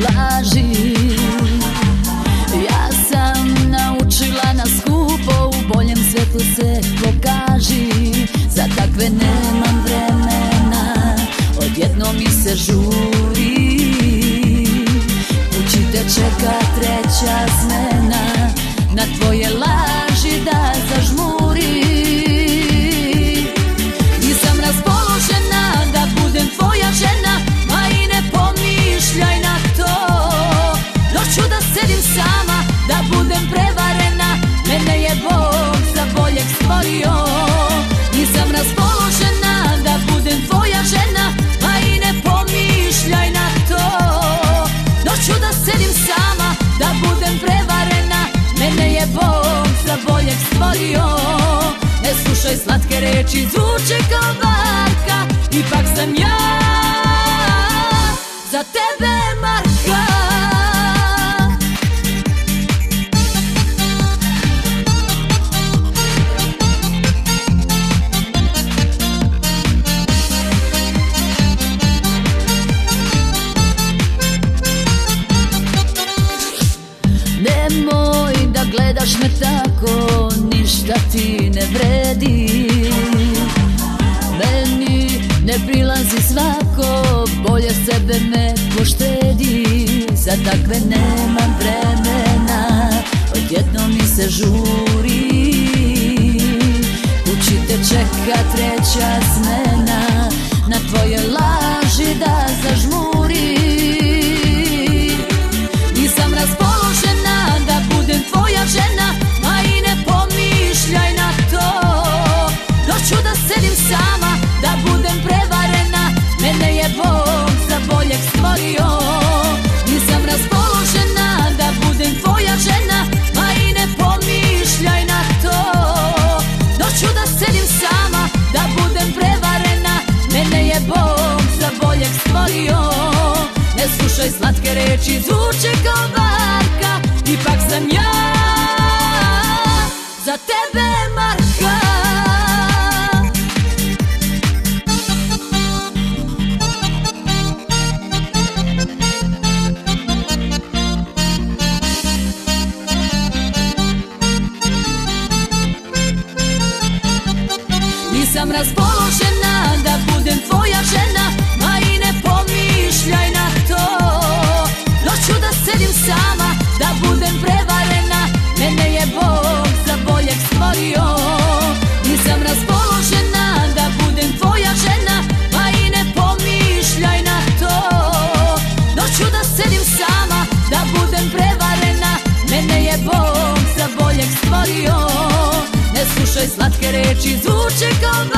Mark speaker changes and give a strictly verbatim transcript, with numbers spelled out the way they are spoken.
Speaker 1: laži. Ja sam naučila na skupo, u boljem svetu se pokaži. Za takve nemam vremena, odjednom mi se žuri. Kući te čeka treća smena, na tvoje laži da zažmuri. Nisam raspoložena da budem tvoja žena, ma i ne pomišljaj na to. Noću da sedim sama, da budem prevarena, mene je Bog za boljeg stvorio. Nisam raspoložena da budem tvoja žena, ma i ne pomišljaj na to. Noću da sedim sama, da budem prevarena, mene je Bog za boljeg stvorio. Ne slušaj slatke reči, zvuče kao varka, ipak sam ja za tebe Marka. Nemoj da gledaš me tako, ništa ti ne vredi. Meni ne prilazi svako, bolje sebe me poštedi. Za takve nemam vremena, odjednom mi se žuri. Kući te čeka treća smena, na tvoje laži da zažmuri. Nisam raspoložena da budem tvoja žena, ma i ne pomišljaj na to. Noću da sedim sama, da budem prevarena, mene je Bog za boljeg stvorio. Nisam raspoložena da budem tvoja žena, ma i ne pomišljaj na to. Noću da sedim sama, da budem prevarena, mene je Bog za boljeg stvorio. Ne slušaj slatke reči, zvuče kao varka, ipak sam ja za tebe Marka. Nisam raspoložena da budem tvoja žena, ma i ne pomišljaj na to. Noću da sedim sama, da budem prevarena, mene je Bog za boljeg stvorio. Nisam raspoložena da budem tvoja žena, ma i ne pomišljaj na to. Noću da sedim sama, da budem prevarena, mene je Bog za boljeg stvorio. Ne slušaj slatke reči, zvuče kao